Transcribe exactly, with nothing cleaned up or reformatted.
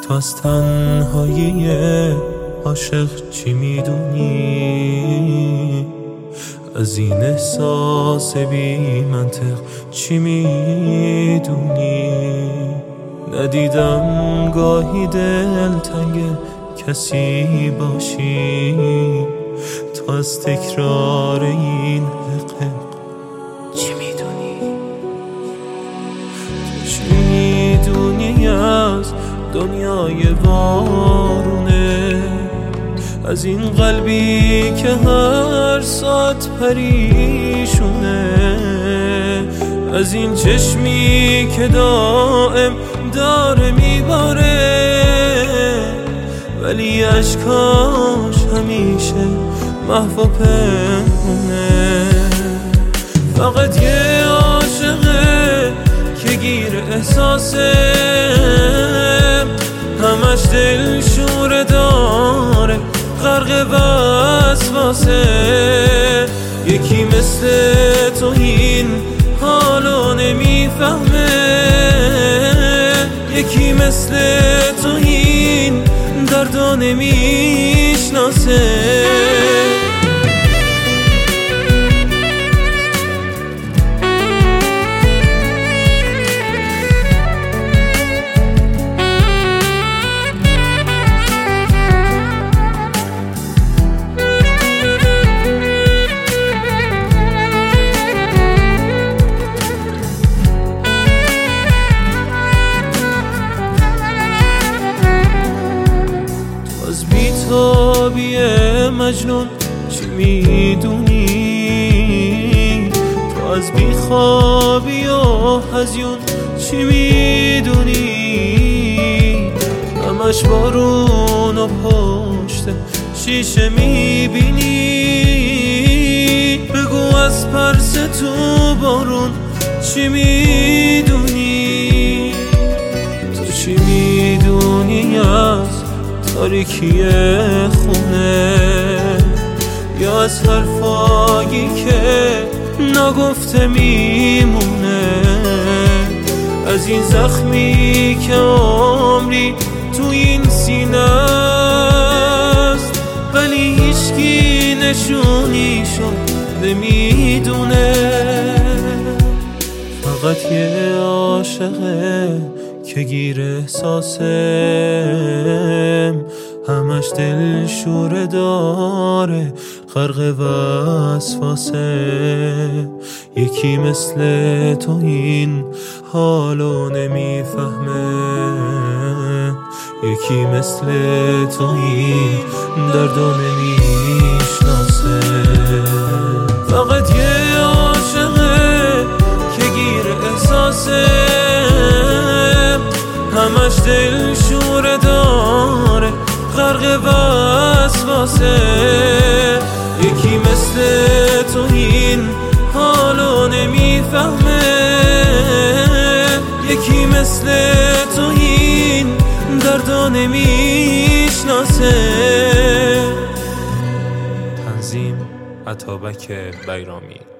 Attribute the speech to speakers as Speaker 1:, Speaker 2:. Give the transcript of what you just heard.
Speaker 1: تو از تنهایی عاشق چی میدونی؟ از این احساس بی منطق چی میدونی؟ ندیدم گاهی دلتنگ کسی باشی، تو از تکرار این حقیق چی میدونی؟ تو چی میدونی از دنیای وارونه؟ از این قلبی که هر ساعت پریشونه، از این چشمی که دائم داره میباره ولی اشکاش همیشه محو و پنهونه. فقط یه عاشقه که گیر احساسه، همش دل شوره داره غرق وسواسه. یکی مثل تو این حالو نمیفهمه، یکی مثل تو این دردو نمیشناسه. بیتابی مجنون چی میدونی؟ تو از بیخوابی و هزیون چی میدونی؟ همش بارون و پشت شیشه میبینی. بگو از پرس تو بارون چی میدونی؟ تو چی میدونی از تاریکی خونه، یا از حرفایی که نگفته میمونه؟ از این زخمی که عمری تو این سینه است ولی هیچکی نشونیشو نمیدونه. فقط یه عاشقه که گیر احساسم، همش دل شوره داره غرق وسواسه. یکی مثل تو این حالو نمیفهمه، یکی مثل تو این دردو نمیشناسه. فقط یه عاشقه که گیر احساسه، همش دل شوره داره غرق وسواسه. یکی مثل تو این حالو نمیفهمه، یکی مثل تو این دردو نمیشناسه. تنظیم عطابک بیرامی.